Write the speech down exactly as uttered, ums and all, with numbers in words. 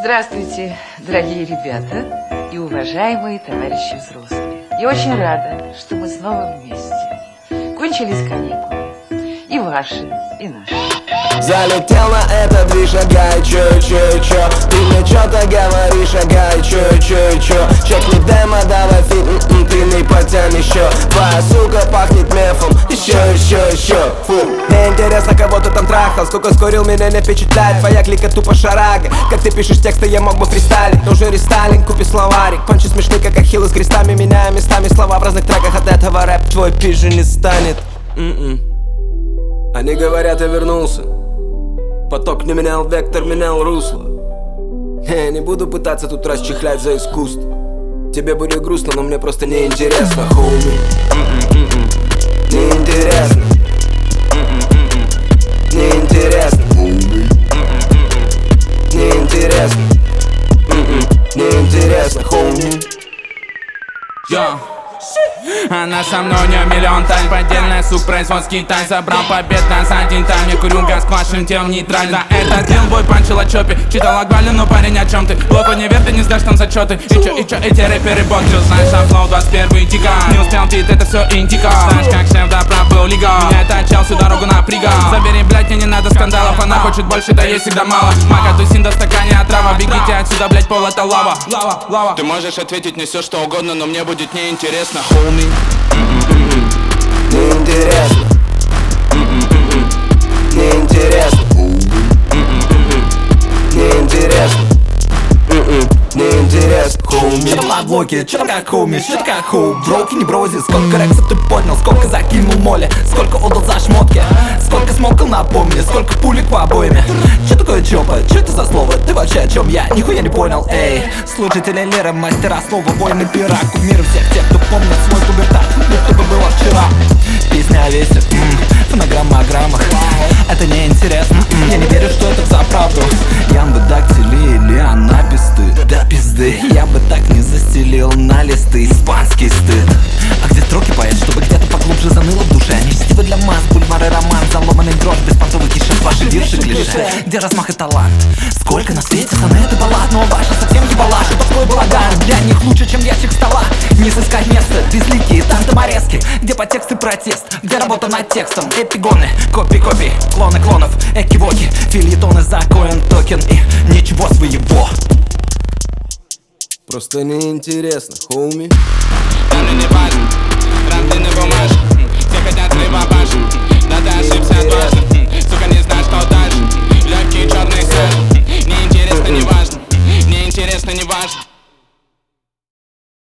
Здравствуйте, дорогие ребята и уважаемые товарищи взрослые. Я очень рада, что мы снова вместе. Кончились каникулы. И ваши, и наши. Залетел на этот движ, агай, чё, чё, чё. Ты мне чё-то говоришь, агай, чё, чё, чё. Чекни демо, давай фит, м-м, ты не потянешь еще. Твоя сука пахнет мефом, еще, еще, еще. Фу, мне интересно, кого ты там трахал. Сколько скурил, меня не впечатляет. Твоя клика тупо шарага. Как ты пишешь тексты, я мог бы фристайлить. Но уже рестайлинг, купи словарик. Панчи смешны, как ахиллы с крестами. Меняю местами слова в разных треках. От этого рэп твой пизже не станет. М-м. Они говорят, я вернулся. Поток не менял вектор, менял русло. Я не буду пытаться тут расчехлять за искусство. Тебе будет грустно, но мне просто неинтересно, хоуми. Неинтересно. Неинтересно. Неинтересно. Неинтересно, хоуми. Йо. Она со мной, у нее миллион тайн. Поддельная субпроизводский тай. Забрал победа за один тайм. Я курю газ, вашим телом нейтрально. Это дилбой панчил о чопе. Читал Акбалю, но парень о чем ты? Блок универ, ты не сдашь там зачеты. И чё, и чё, эти рэперы боты. Знаешь, апфлоу двадцать первый дика. Не успел пить, это все индика. Знаешь, как шеф доправ был легал. Меня это отчал, всю дорогу напрягал. Забери, блядь, мне не надо скандалов. Она хочет больше, да ей всегда мало. Мака, тусин до стакане отрава. Бегите отсюда, блядь, пол это лава. Лава, лава. Ты можешь ответить мне все что угодно, но мне будет неинтересно, хоуми. Неинтересно. Неинтересно. Неинтересно. Неинтересно, хоуми. Чё там на блоке, чё там как хоуми, чё там как хоу. Броуки не броузи, сколько рексов ты поднял, сколько закинул моли, сколько отдал за шмотки, сколько смолкал, напомни, сколько пулек по обоими. Чё такое чопа, чё это за слово, ты вообще о чем я, нихуя не понял, эй. Служители лиры, мастера слова, воины пирак. Мир всех тех, кто помнит свой пубертат, будто бы было вчера. Песня о весе, м-м, фонограмма о граммах. Это неинтересно, м-м, я не верю, что это за правду. Ян бы дактили или анаписты, да пизды. Я бы так не застелил на листы испанский стыд. А где строки поэт, чтобы где-то поглубже заныло в душе? Нечестивы для масс, бульвары роман, заломанный грош, беспонтовый кишет, ваши вирши клише. Где размах и талант? Сколько на свете сонет и баллад, но ваша совсем не баллад. Это такой балаган, для них лучше, чем ящик стола. Не сыскать место, безликие танты-морески. Где подтекст и протест, где работа над текстом. Эпигоны, копи-копи, клоны клонов, экивоки, фильетоны за коин токен и ничего своего. Просто неинтересно, хоуми. Да мне не важен, рамки на бумаже. Все хотят своего баши. Да ты ошибся дважды. Сука, не знаешь, что дальше. Легкие черные сажи. Неинтересно, не важно. Неинтересно, не важно.